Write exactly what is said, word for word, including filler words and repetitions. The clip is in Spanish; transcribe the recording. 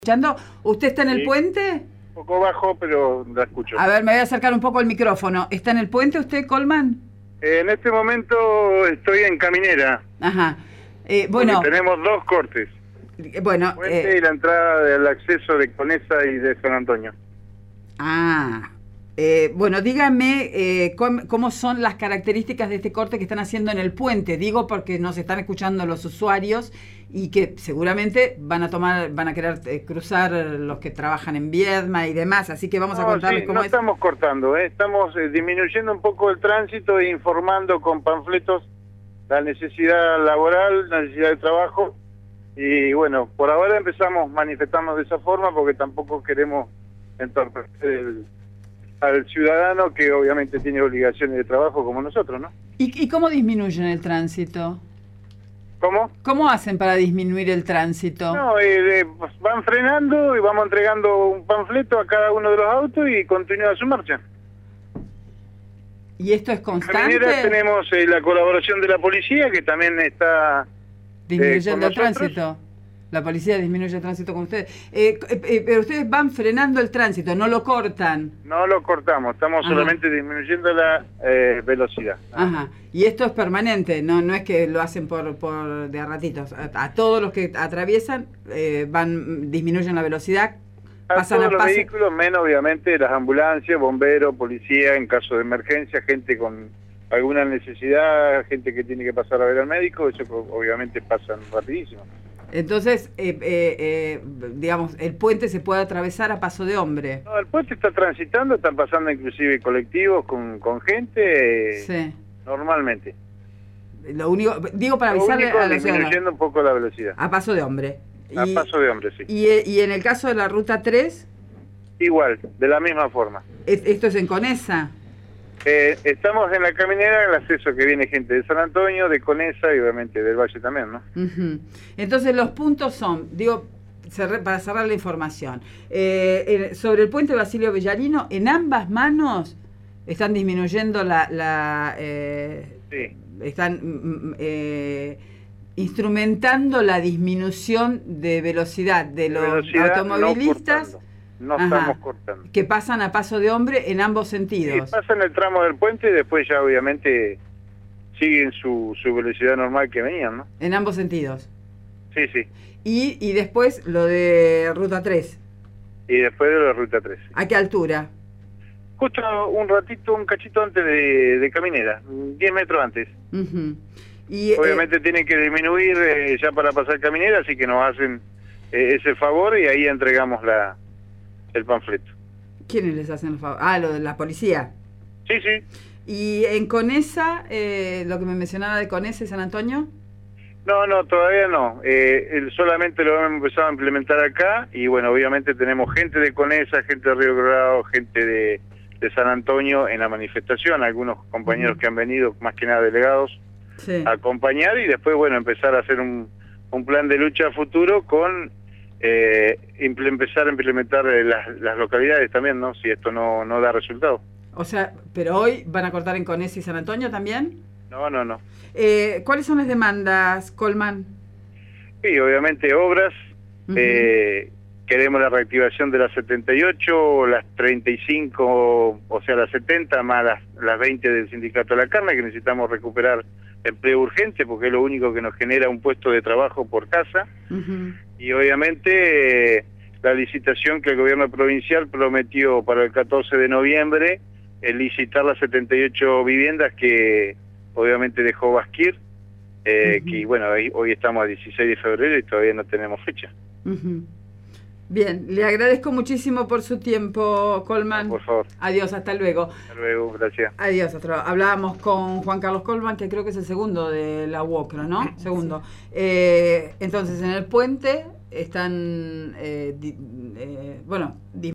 escuchando. ¿Usted está en el Sí. puente? Un poco bajo, pero la escucho. A ver, me voy a acercar un poco al micrófono. ¿Está en el puente usted, Colman? Eh, en este momento estoy en Caminera. Ajá. Eh, bueno, Porque tenemos dos cortes. eh, bueno. El puente Eh, y la entrada del acceso de Conesa y de San Antonio. ah. Eh, bueno, dígame eh, cómo, cómo son las características de este corte que están haciendo en el puente. Digo porque nos están escuchando los usuarios y que seguramente van a tomar, van a querer eh, cruzar los que trabajan en Viedma y demás. Así que vamos No, a contarles sí, cómo no es. estamos cortando, ¿eh? Estamos eh, disminuyendo un poco el tránsito e informando con panfletos la necesidad laboral, la necesidad de trabajo. Y bueno, por ahora empezamos manifestando de esa forma porque tampoco queremos entorpecer el... al ciudadano que obviamente tiene obligaciones de trabajo como nosotros, ¿no? ¿Y, y cómo disminuyen el tránsito? ¿Cómo? ¿Cómo hacen para disminuir el tránsito? No, eh, eh, pues van frenando y vamos entregando un panfleto a cada uno de los autos y continúa su marcha. ¿Y esto es En constante? Caminera tenemos eh, la colaboración de la policía que también está Disminuyendo eh, el con nosotros. tránsito. La policía disminuye el tránsito con ustedes. Eh, eh, eh, pero ustedes van frenando el tránsito, no lo cortan. No lo cortamos, estamos Ajá. solamente disminuyendo la eh, velocidad. Ajá. Y esto es permanente, no no es que lo hacen por, por de a ratitos. A, a todos los que atraviesan eh, van disminuyen la velocidad, A pasan todos a los paso. vehículos, menos obviamente las ambulancias, bomberos, policía, en caso de emergencia, gente con alguna necesidad, gente que tiene que pasar a ver al médico, eso obviamente pasan rapidísimo. Entonces, eh, eh, eh, digamos, el puente se puede atravesar a paso de hombre. No, el puente está transitando, están pasando inclusive colectivos con, con gente, eh, Sí. normalmente. Lo único, digo para Lo avisarle único, a la disminuyendo ciudadana. un poco la velocidad. A paso de hombre. A Y- paso de hombre, sí. Y, eh, y en el caso de la ruta tres, Igual, de la misma forma. ¿es- ¿esto es en Conesa? Eh, estamos en la Caminera, el acceso que viene gente de San Antonio, de Conesa y obviamente del Valle también, ¿no? Uh-huh. Entonces los puntos son, digo, cerré- para cerrar la información, eh, en- sobre el puente Basilio Bellarino, en ambas manos están disminuyendo la... la eh, Sí. están mm, eh, instrumentando la disminución de velocidad de los Velocidad, automovilistas. No, cortando, no Ajá. estamos cortando. Que pasan a paso de hombre en ambos Sí, sentidos. pasan el tramo del puente y después ya obviamente siguen su, su velocidad normal que venían, ¿no? En ambos sentidos. Sí, sí. Y, y después lo de ruta tres. Y después de la ruta tres. ¿A qué altura? Justo un ratito, un cachito antes de, de Caminera, diez metros antes. Uh-huh. Y, Obviamente eh, tienen que disminuir eh, ya para pasar Caminera, así que nos hacen eh, ese favor y ahí entregamos la el panfleto. ¿quiénes les hacen el favor? Ah, lo de la policía. Sí, sí. ¿Y en Conesa, eh, lo que me mencionaba de Conesa y San Antonio? No, no, todavía no. Eh, el- solamente lo hemos empezado a implementar acá y bueno, obviamente tenemos gente de Conesa, gente de Río Colorado, gente de, de San Antonio en la manifestación, algunos compañeros Ujú. que han venido, más que nada delegados, Sí. a acompañar y después, bueno, empezar a hacer un, un plan de lucha a futuro con eh, imple- empezar a implementar eh, las, las localidades también, ¿no? Si esto no, no da resultado. O sea, pero hoy van a cortar en Conesa y San Antonio también. No, no, no. Eh, ¿Cuáles son las demandas, Colman? Sí, obviamente obras, Ujú. eh, queremos la reactivación de las setenta y ocho, las treinta y cinco, o sea, las setenta más las, las veinte del Sindicato de la Carne, que necesitamos recuperar empleo urgente porque es lo único que nos genera un puesto de trabajo por casa. Uh-huh. Y obviamente eh, la licitación que el gobierno provincial prometió para el catorce de noviembre, el licitar las setenta y ocho viviendas que obviamente dejó Basquir, eh, Ujú. que bueno, hoy, hoy estamos a dieciséis de febrero y todavía no tenemos fecha. Uh-huh. Bien, le agradezco muchísimo por su tiempo, Colman. Por favor, Adiós, hasta luego. hasta luego, gracias. Adiós, hasta luego. Hablábamos con Juan Carlos Colman, que creo que es el segundo de la U O C R A, ¿no? Segundo. Eh, entonces, en el puente están, eh, di- eh, bueno,